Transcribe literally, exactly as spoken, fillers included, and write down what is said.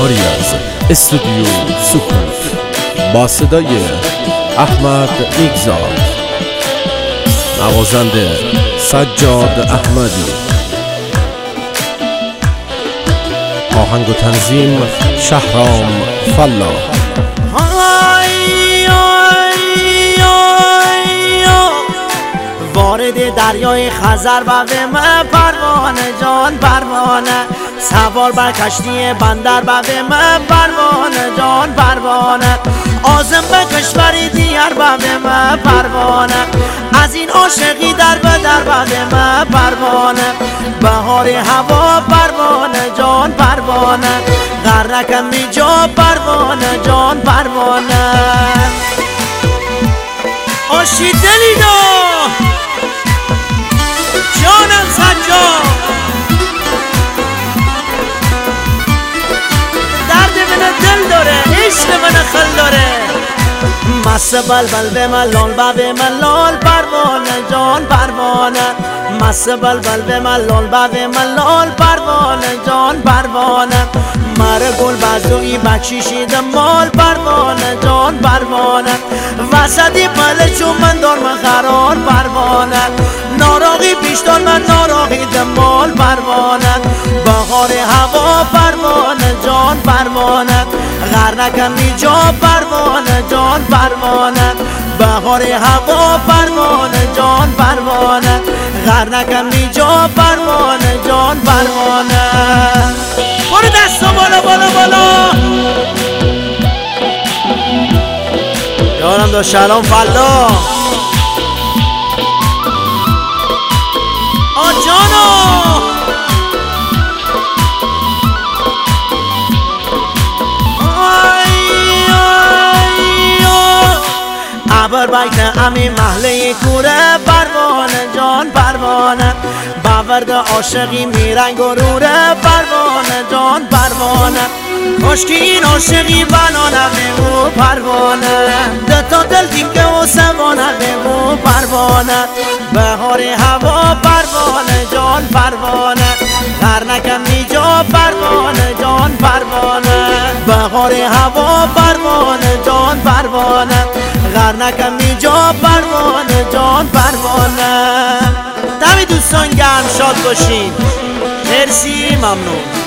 کاری از استودیو سکوت با صدای احمد میگزاد، نوازنده سجاد احمدی، آهنگ و تنظیم شهرام فلاح. وارد دریای خزر بوه من پروانه جان پروانه، سوار بر کشتی بندر بوه من پروانه جان پروانه، آزم به کشوری دیگر بوه من پروانه، از این عاشقی در به در بوه من پروانه، بهار هوا پروانه جان پروانه، غرقم می جا پروانه جان پروانه. آشی دلی دا جانم سجاد، درد من دل داره، عشق من خل داره، مست بلبل به من لال به من لال پروانه جان پروانه، مست بلبل به من لال به من لال پروانه جان پروانه، مره گل بزوی بچیشید مال پروانه جان پروانه، وسطی پله چون من دار من قرار پروانه، ناراقی پیشتان من ناراقی دمال پروانه، بهار هوا پروانه جان پروانه، غرقم می جا پروانه جان پروانه، بهار هوا پروانه جان پروانه، غرقم می جا پروانه جان پروانه. برو دستا بالا بالا بالا یارم دا شهرام فلاح آجانو. ابر بیت امی محله کوره پروانه جان پروانه، باورد عاشقی میرنگ و روره پروانه جان پروانه، کاشکی این عاشقی بنانه بگو پروانه، دتا دل دیم که و سوانه بگو پروانه، بهار هوا پروانه جان پروانه، غرقم می جا پروانه جان پروانه، بهار هوا پروانه جان پروانه، غرقم می جا پروانه جان پروانه. دمی دوستان گرم شاد باشین، مرسی ممنون.